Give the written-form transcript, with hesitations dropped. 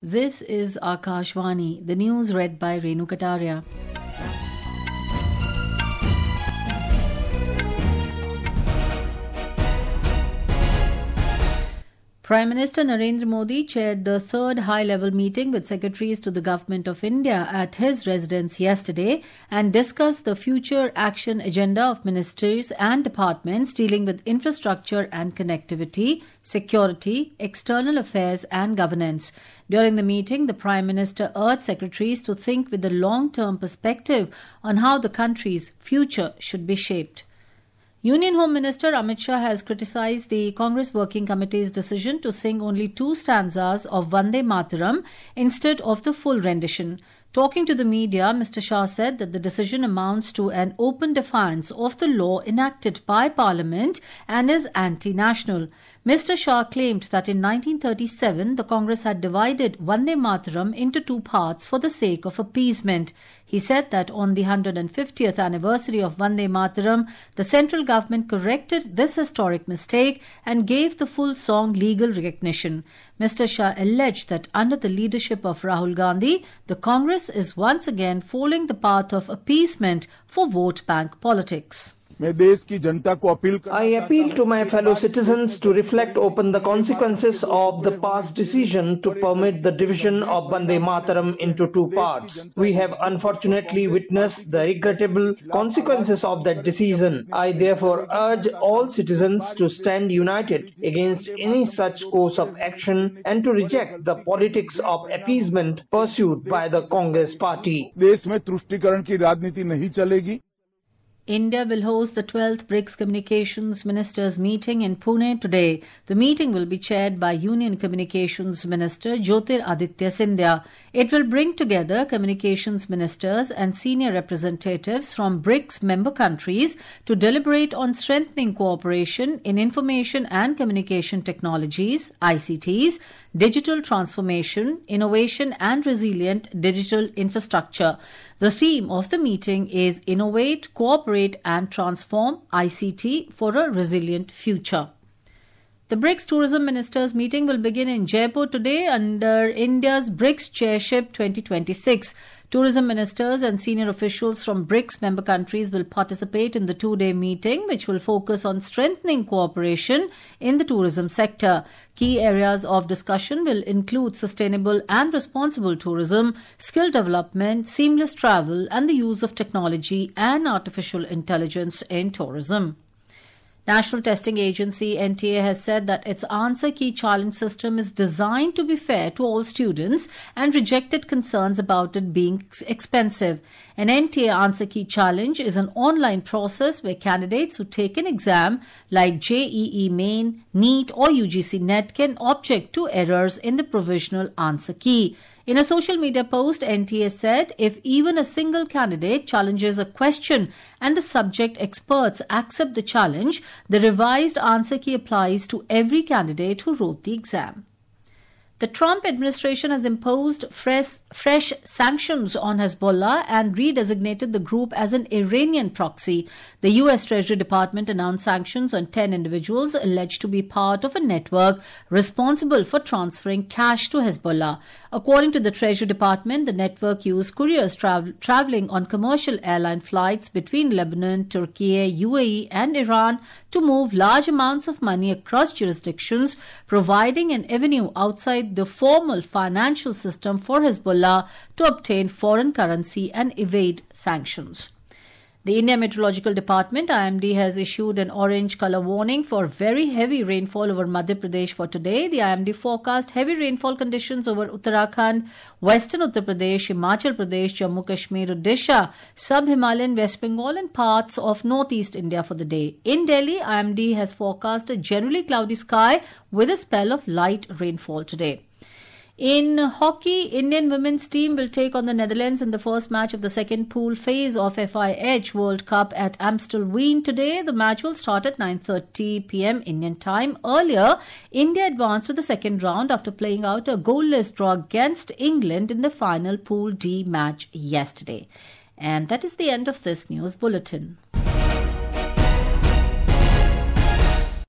This is Akashvani, the news read by Renu Kataria. Prime Minister Narendra Modi chaired the third high-level meeting with secretaries to the Government of India at his residence yesterday and discussed the future action agenda of ministries and departments dealing with infrastructure and connectivity, security, external affairs and governance. During the meeting, the Prime Minister urged secretaries to think with a long-term perspective on how the country's future should be shaped. Union Home Minister Amit Shah has criticised the Congress Working Committee's decision to sing only 2 stanzas of Vande Mataram instead of the full rendition. Talking to the media, Mr. Shah said that the decision amounts to an open defiance of the law enacted by Parliament and is anti-national. Mr. Shah claimed that in 1937 the Congress had divided Vande Mataram into 2 parts for the sake of appeasement. He said that on the 150th anniversary of Vande Mataram, the central government corrected this historic mistake and gave the full song legal recognition. Mr. Shah alleged that under the leadership of Rahul Gandhi, the Congress is once again following the path of appeasement for vote bank politics. I appeal to my fellow citizens to reflect upon the consequences of the past decision to permit the division of Vande Mataram into 2 parts. We have unfortunately witnessed the regrettable consequences of that decision. I therefore urge all citizens to stand united against any such course of action and to reject the politics of appeasement pursued by the Congress party. India will host the 12th BRICS Communications Ministers meeting in Pune today. The meeting will be chaired by Union Communications Minister Jyotir Aditya Scindia. It will bring together communications ministers and senior representatives from BRICS member countries to deliberate on strengthening cooperation in information and communication technologies, ICTs, digital transformation, innovation and resilient digital infrastructure. The theme of the meeting is Innovate, Cooperate and Transform ICT for a Resilient Future. The BRICS Tourism Ministers meeting will begin in Jaipur today under India's BRICS Chairship 2026. Tourism ministers and senior officials from BRICS member countries will participate in the 2-day meeting, which will focus on strengthening cooperation in the tourism sector. Key areas of discussion will include sustainable and responsible tourism, skill development, seamless travel, and the use of technology and artificial intelligence in tourism. National Testing Agency NTA has said that its Answer Key Challenge system is designed to be fair to all students and rejected concerns about it being expensive. An NTA Answer Key Challenge is an online process where candidates who take an exam like JEE Main, NEET or UGC NET can object to errors in the provisional answer key. In a social media post, NTA said if even a single candidate challenges a question and the subject experts accept the challenge, the revised answer key applies to every candidate who wrote the exam. The Trump administration has imposed fresh sanctions on Hezbollah and redesignated the group as an Iranian proxy. The U.S. Treasury Department announced sanctions on 10 individuals alleged to be part of a network responsible for transferring cash to Hezbollah. According to the Treasury Department, the network used couriers traveling on commercial airline flights between Lebanon, Turkey, UAE and Iran to move large amounts of money across jurisdictions, providing an avenue outside the formal financial system for Hezbollah to obtain foreign currency and evade sanctions. The India Meteorological Department, IMD, has issued an orange color warning for very heavy rainfall over Madhya Pradesh for today. The IMD forecast heavy rainfall conditions over Uttarakhand, Western Uttar Pradesh, Himachal Pradesh, Jammu Kashmir, Odisha, Sub-Himalayan West Bengal and parts of northeast India for the day. In Delhi, IMD has forecast a generally cloudy sky with a spell of light rainfall today. In hockey, Indian women's team will take on the Netherlands in the first match of the second pool phase of FIH World Cup at Amstelveen today. The match will start at 9:30 p.m. Indian time. Earlier, India advanced to the second round after playing out a goalless draw against England in the final Pool D match yesterday. And that is the end of this news bulletin.